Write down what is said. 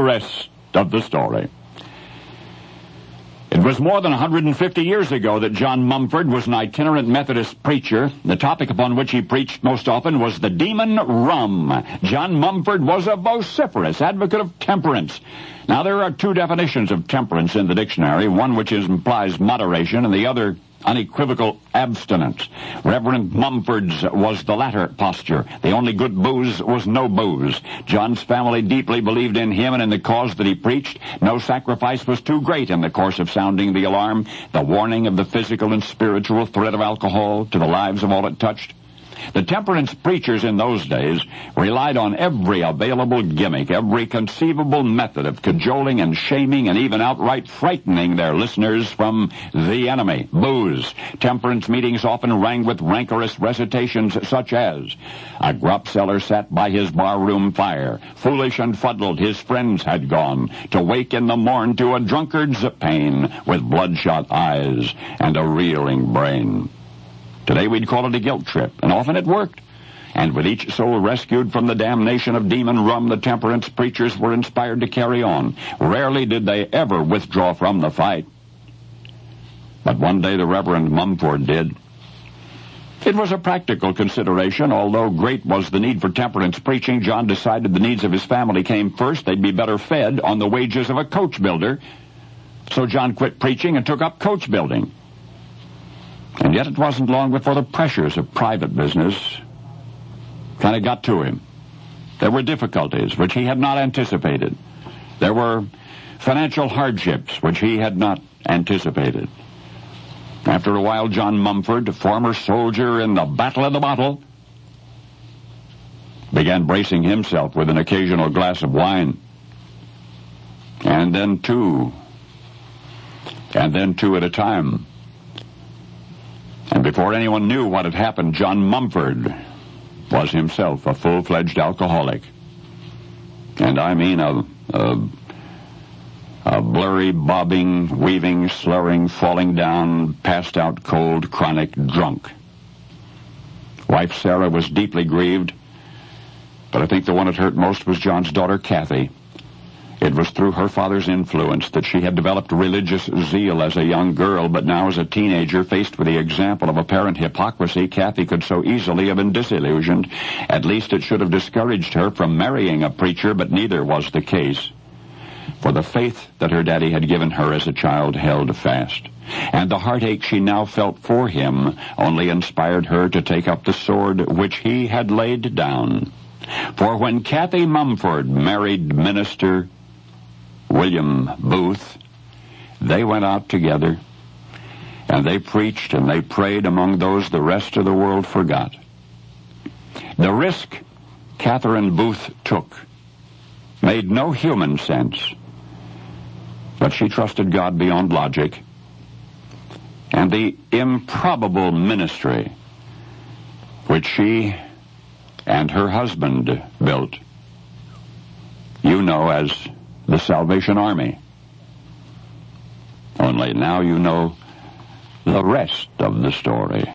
rest of the story. It was more than 150 years ago that John Mumford was an itinerant Methodist preacher. The topic upon which he preached most often was the demon rum. John Mumford was a vociferous advocate of temperance. Now, there are two definitions of temperance in the dictionary, one which implies moderation and the other unequivocal abstinence. Reverend Mumford's was the latter posture. The only good booze was no booze. John's family deeply believed in him and in the cause that he preached. No sacrifice was too great in the course of sounding the alarm, the warning of the physical and spiritual threat of alcohol to the lives of all it touched. The temperance preachers in those days relied on every available gimmick, every conceivable method of cajoling and shaming and even outright frightening their listeners from the enemy, booze. Temperance meetings often rang with rancorous recitations such as, "A grub seller sat by his barroom fire. Foolish and fuddled his friends had gone, to wake in the morn to a drunkard's pain, with bloodshot eyes and a reeling brain." Today we'd call it a guilt trip, and often it worked. And with each soul rescued from the damnation of demon rum, the temperance preachers were inspired to carry on. Rarely did they ever withdraw from the fight. But one day the Reverend Mumford did. It was a practical consideration. Although great was the need for temperance preaching, John decided the needs of his family came first. They'd be better fed on the wages of a coach builder. So John quit preaching and took up coach building. And yet it wasn't long before the pressures of private business kind of got to him. There were difficulties which he had not anticipated. There were financial hardships which he had not anticipated. After a while, John Mumford, a former soldier in the Battle of the Bottle, began bracing himself with an occasional glass of wine. And then two at a time. And before anyone knew what had happened, John Mumford was himself a full-fledged alcoholic. And I mean a blurry, bobbing, weaving, slurring, falling down, passed-out cold, chronic drunk. Wife Sarah was deeply grieved, but I think the one it hurt most was John's daughter Kathy. It was through her father's influence that she had developed religious zeal as a young girl, but now as a teenager, faced with the example of apparent hypocrisy, Kathy could so easily have been disillusioned. At least it should have discouraged her from marrying a preacher, but neither was the case. For the faith that her daddy had given her as a child held fast, and the heartache she now felt for him only inspired her to take up the sword which he had laid down. For when Kathy Mumford married minister William Booth, they went out together, and they preached and they prayed among those the rest of the world forgot. The risk Catherine Booth took made no human sense, but she trusted God beyond logic, and the improbable ministry which she and her husband built, you know as the Salvation Army. Only now you know the rest of the story.